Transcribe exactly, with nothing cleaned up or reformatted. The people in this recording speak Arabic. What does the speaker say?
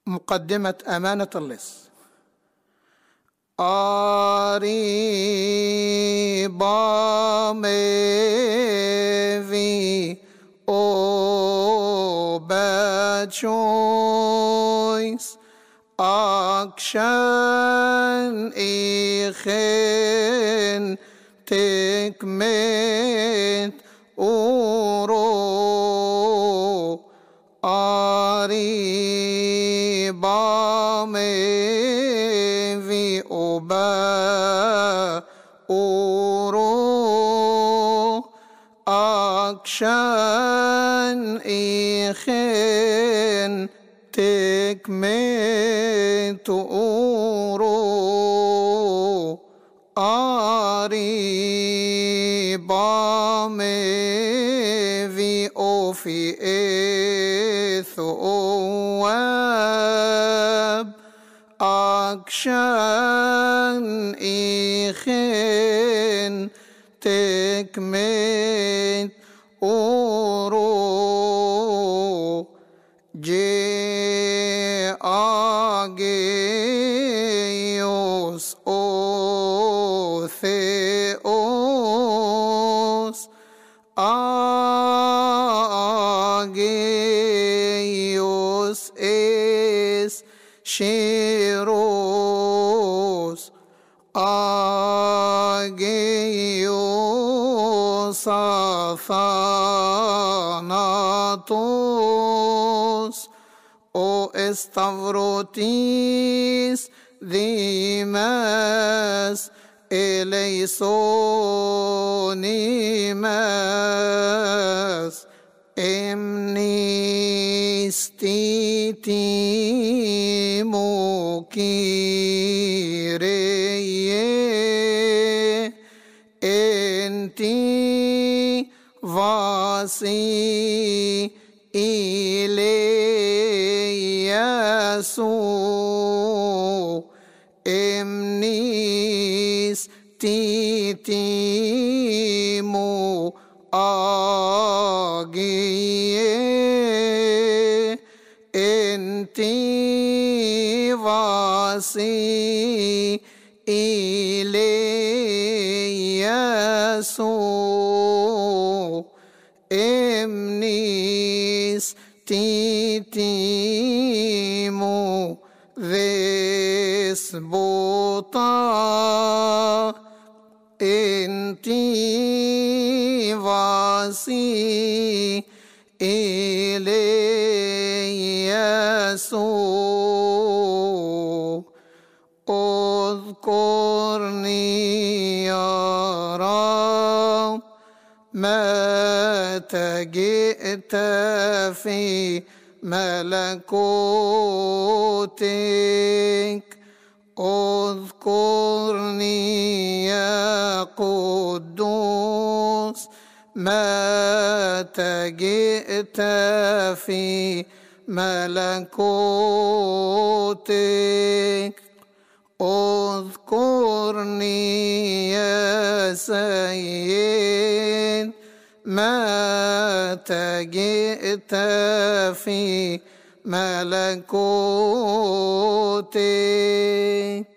مقدمة أمانة اللص. Arriba me vi o bad choice action ichen tekmet oro Arriba me vi o ba oro action ichen tekmet oro Arriba me vi o fi ثواب action ichen tekmet oro je ageos o theos ageos es sheros ageos athanatos o estavrotis dimas eleisonimas emnistitimo Kyrie enti vasi ileiasu emnistitimo agie enti vasi ileiasu emnistitimo despota enti vasi ileiasu اذكرني يا رب متى جئت في ملكوتك اذكرني يا قدوس متى جئت في ملكوتك اذكرني يا سيد متى جئت في ملكوتك